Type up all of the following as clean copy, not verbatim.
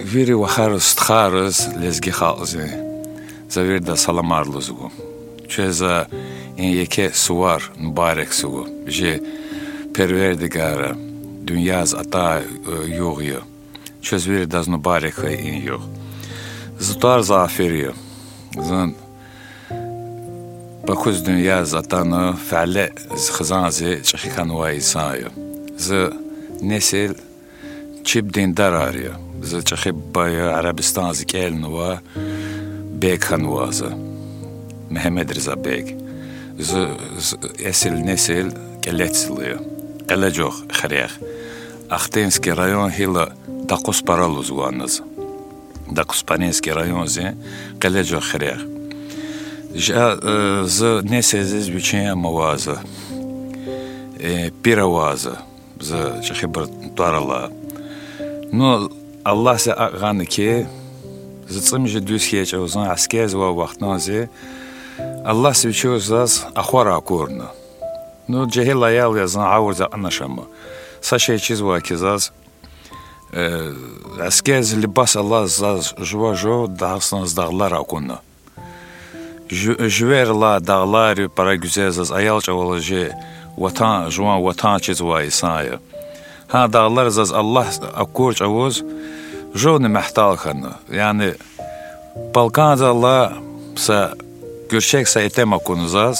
Viri waxarus txarus lezgi xalzi. Zavir da salamarlu zugu. Çeza in yeke suvar mübarek zugu. Je perverdigara dünyaz ata yoğuyor. Çöz viri daz mübarek in yoğ. Zutar zaferiyor. Zan bakuz dünyaz atanı fələ xızanzi çıxikan wa isayo. Z nesil çib dindar arıyor. Z çıxib baya Arabistan zikelin wa bek hanwazı. Mehmed Rıza Bek. Z esil nesil keletsiliyor. Qalajoq xiriyaq. Axtenski rayon hila daqus paralu zwanız. Daquspanenski rayon zi qalajoq xiriyaq. Z neseziz biçen mavazı. Piravazı. Z çıxibir tuarala. No Allah se ağanı ki zıtsımcı düz hiç uzun askez ve vaxtnazi Allah se biçozaz axvara akorna. No cehil ayal yazan avurza anlaşamı. Saşe çiz ve kizaz askez libas Allah zaz juvajo dağsınız dağlar akonna. Jüverla dağlar para güzel zaz ayal çavalıcı vatan juan vatan çiz ve isaya. Ha dağlar zaz Allah akor çavuz jovni mahtal xanı. Yani Balkan Allah sa görçek sa etem akonuzaz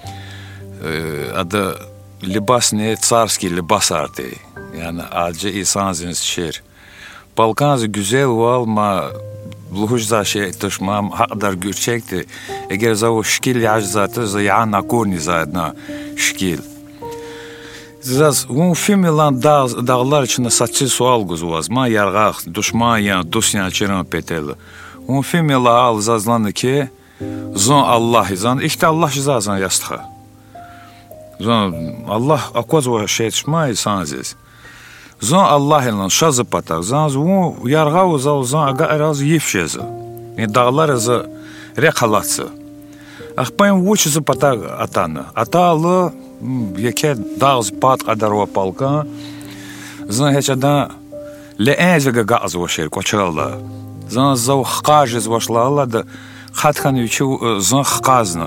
adı libas ne tsarski libas arti. Yani acı insan zins şer. Balkanzı güzel val ma luhujza şey tışmam hakdar görçekti. Eğer zavu şkil yajzatı zayan akorni zadna şkil. Zaz un film ilan dağlar içinde saçı sual guzvaz. Ma yargaq düşman ya dusyan çiran peteli. Un film ila al zazlanı ki zon Allah zan işte Allah zazan yastxa. Zon Allah akozva şey çmay sanziz. Zon Allah ilan şazı patak. Zan un yargaq zan aga eraz yefşezi. Dağlar z rekalatsı. Ахпаем вучизы пата атаны. Аталы яке дағыз пат қадарва палка. Зан хечада леэнзігі ғаз вашер кочалла. Зан зау хқажыз вашлалла да хатханючу зан хқазны.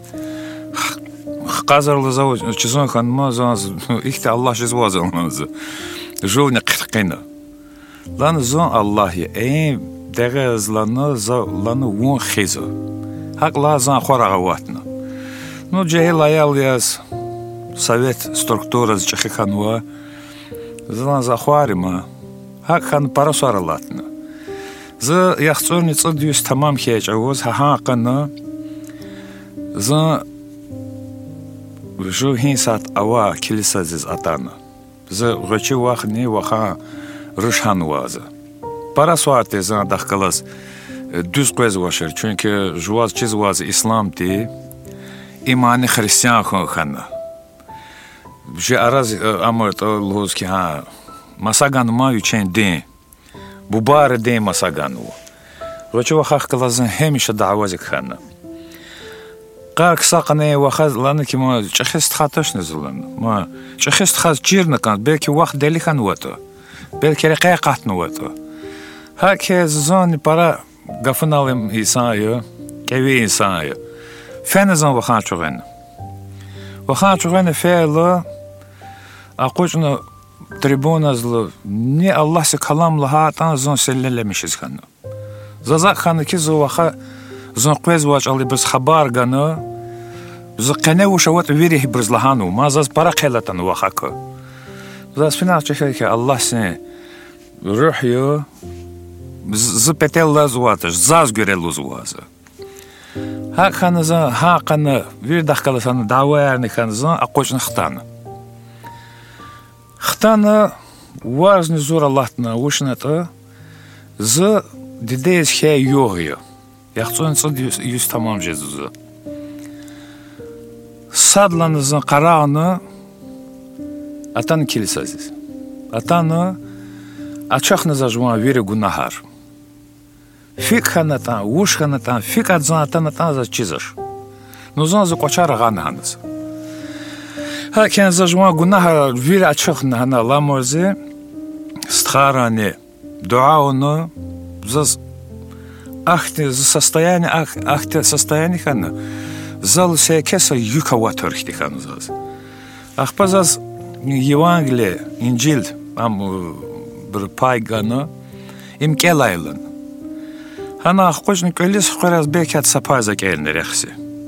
Хқазарлы зау чизан ханма зан ихте Аллах жыз вазалмазы. Жолны қитқина. Лан зан Аллахи эйм дәғазланы ланы вон хизы. Hak lazan xora vatna. No cehil ayal yaz Sovet strukturası çıxıkanwa zlan zaxvarima. Hak xan para soralatna. Z yaxtsorni tsdyus tamam xechavoz haqana. Z ju hinsat ava kilisaziz atana. Z g'ochi waxni waxa rışhanwaza. Para soarte zan daxkalas düz qoz başır. Çünkü juvaz çiz vaz İslam ti imani Hristiyan xana. Je araz amart loz ki ha masagan ma üçün din. Bu bar din masagan o. Roçu vaxaq qalazın həmişə davazik xana. Qarq saqne vaxaz lanı ki ma çəxist xataş nəzlan. Ma çəxist xaz çirna kan belki vaxt delikan vato. Belki rəqaqatn vato. Hakez zon para Gafanalım İsa'yı, kevi İsa'yı. Fenizan vaxan çoğun. Vaxan çoğun fe'li, aquçunu tribunazlı, ne Allah se kalamlı hatan zon sellelemişiz xanı. Zazak xanı ki zo vaxa, zon qvez vaç alı biz xabar ganı, zo qene uşavat verih biz lahanu, ma zaz para qelatan vaxakı. Zaz final çeker ki Allah seni ruhyu, Zıpetel zvatış, zaz görel zvatı. Hakanızın, hakanı, bir dakikalısanı dava ernikanızın akkoçun xtanı. Xtanı, vazni zor Allah'tına uşnatı, zı dideyiz şey yoğuyor. Yaxtsoyun sıd yüz tamam cezuzı. Sadlanızın qarağını atan kilisazız. Atanı açaqnıza juma veri günahar. Fik xanatan, uş xanatan, fik adzanatan atan za çizir. Nuzan za qoçar ağanağınız. Haken za juma günahar veri açıq nahana lamorzi stxarani dua onu заз ахте состояние хана зал секеса юкава торхти хана заз. Ахпазаз Евангелие, Инжил, bir paygana imkelайлан. Хана ахқожник элис хураз бекат сапаза келнер рехси.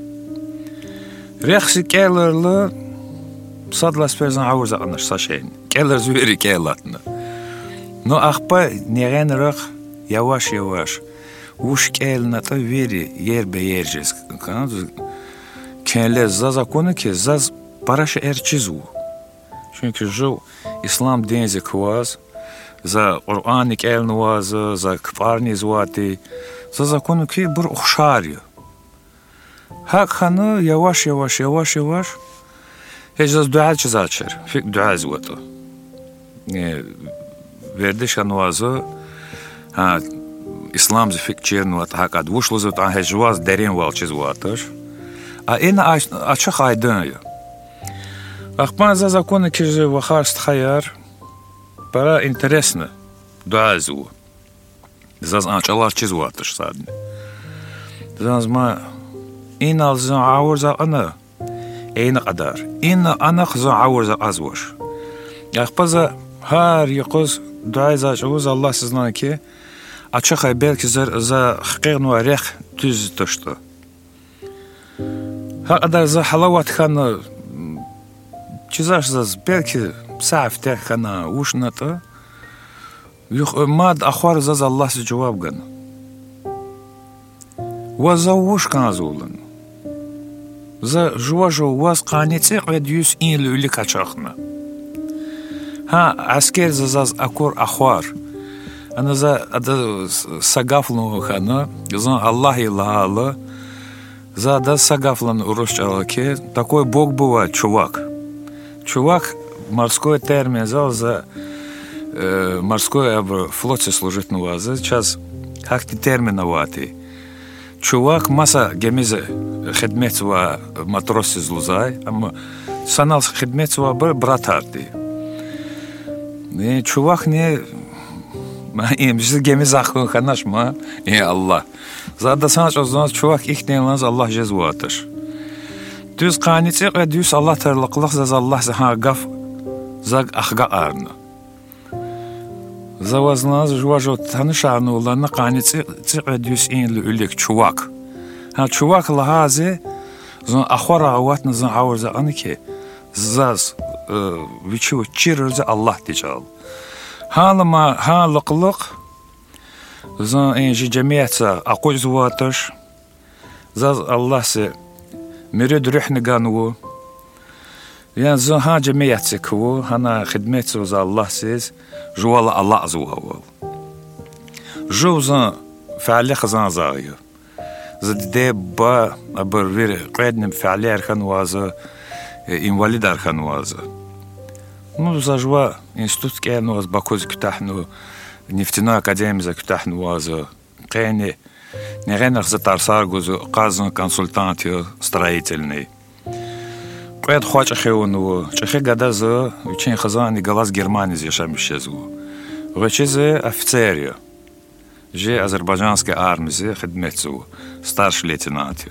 Рехси келерлы садлас перзан аурза анаш сашейн. Келер звери келатны. Но ахпа неренрах yavaş uş kelnata veri yer be yerjes. Kelle za zakonu ki zaz paraşa erçizu. Çünkü jo İslam denizi kuvaz za Kur'an-ı elnuvazı za kfarni zvati za zakonu ki bir uxşarı. Hak hanı yavaş hecaz dua çizaçır. Fik dua zvatı. Verdiş anvazı ha İslam fik çernvat hakad vuşlu zvat an hecvaz derin val çizvatır. A en açık aydın ya. Ахпан за законы киже вахарст хаяр пара интересно дуазу заз анчалар чизватыш садны зазма ин алзан аурза ана эйна qaдар ин ана хза аурза азвош ахпаза har yaqız duazа чуз Allah sizdan ki açıq belki za haqiqn va rih tüz toştu ha qadar za halavat xanı Чизаш belki safte kana uşnata yuh mad akhar zaz Allah siz cevap gan. Wa zawush kanazulun. Za juwajo was qanitsi qadiyus in luli kaçaqna. Ha asker zaz akor akhar. Ana za ada sagaflu khana zan Allah ilaha за да сагафлан урусчалки такой бог бывает чувак. Чувак морской термин за морской в флоте служит на вас. Сейчас как ты терминоватый. Чувак масса гемизе хидметова матросы злузай, ама санал хидметова братарди. Не чувак не им же гемизахун ханаш ма и Аллах. За да санач озназ чувак их не ланз Аллах жезватыш. Düz qanitsi və düz Allah tərliqlıq zaz Allah zəhaqaf zaq axqa arna. Zavazlaz juvajot tanışarını olanı qanitsi və düz inli ülik çuvak. Ha çuvak lahazi zan axvara avatını zan avurza anı ki zaz viçi çirırza Allah dical. Halama halıqlıq zan enji cemiyetsa aquz vatış zaz Allah'sı مرد رحنا قانو يعني زو ها جميعتي كو هنا خدمتي وزا الله سيز جوالا الله زوال جو زان فعلي خزان زاغيو زد دي با ابر وير قيدنم فعلي ارخان وازا انواليد ارخان وازا نو زا جوا انستوت كيان واز باكوز كتاحنو نفتنا академия كتاحنو وازا قيني Неренах за тарсаргузу казан консультантио строительный. Пред хочахеуну, чехе гада за учень хазани галас Германии зешамишезу. Вачезе офицерия. Же азербайджанской армии хидметзу, старший лейтенант.